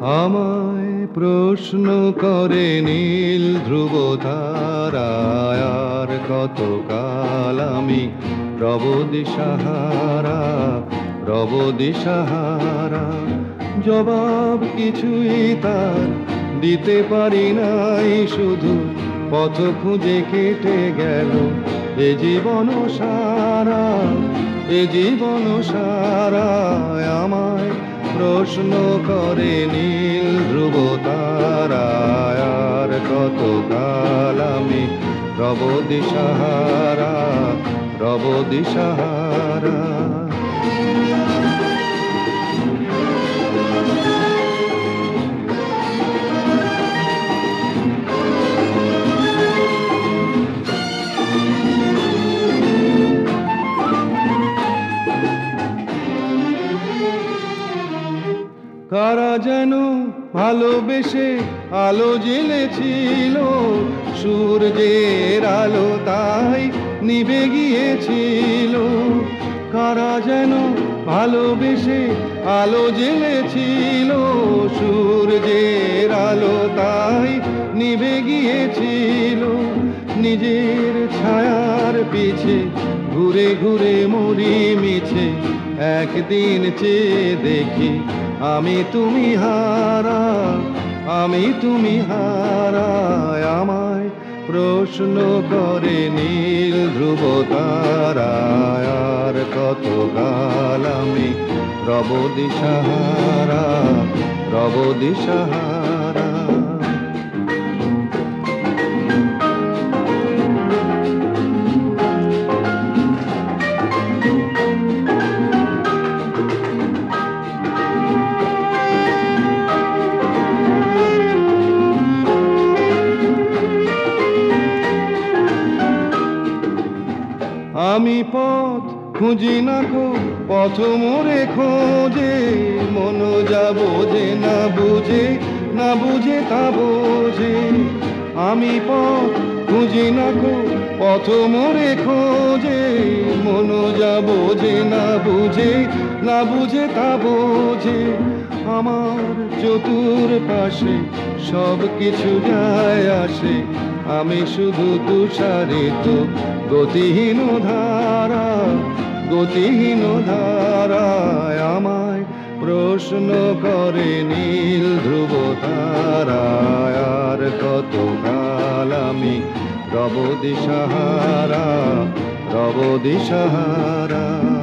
আমায় প্রশ্ন করে নীল ধ্রুব তারায়, আর কতকাল আমি রব দিশাহারা, রব দিশাহারা। জবাব কিছুই তার দিতে পারি নাই, শুধু পথ খুঁজে কেটে গেল এ জীবন সারা, এ জীবন সারা। আমায় প্রশ্ন করে নীল ধ্রুব তারায়, আর কতকাল আমি রব দিশাহারা, রব দিশাহারা। কারা যেন ভালোবেসে আলো জ্বেলেছিল, সূর্যের আলো তাই নিভে গিয়েছিল। কারা যেন ভালোবেসে আলো জ্বেলেছিল, সূর্যের আলো তাই নিভে গিয়েছিল। নিজের ছায়ার পিছে ঘুরে ঘুরে মরি মিছে, একদিন চেয়ে দেখি আমি তুমি হারা, আমি তুমি হারা। আমায় প্রশ্ন করে নীল ধ্রুব তারায়, আর কতকাল আমি রব দিশাহারা, রব দিশাহারা। আমি পথ খুঁজি না কো, পথ মোরে খোঁজে, মন যা বোঝে না বুঝে, না বুঝে তা বোঝে। আমি পথ খুঁজি না কো, পথ মোরে খোঁজে, মন যা বোঝে না বুঝে, না বুঝে তা বোঝে। আমার চতুর পাশে সব কিছু যায় আসে, আমি শুধু তুষারিত গতিহীন ধারা, গতিহীন ধারায়। আমায় প্রশ্ন করে নীল ধ্রুব তারায়, আর কতকাল আমি রব দিশাহারা, রব দিশাহারা।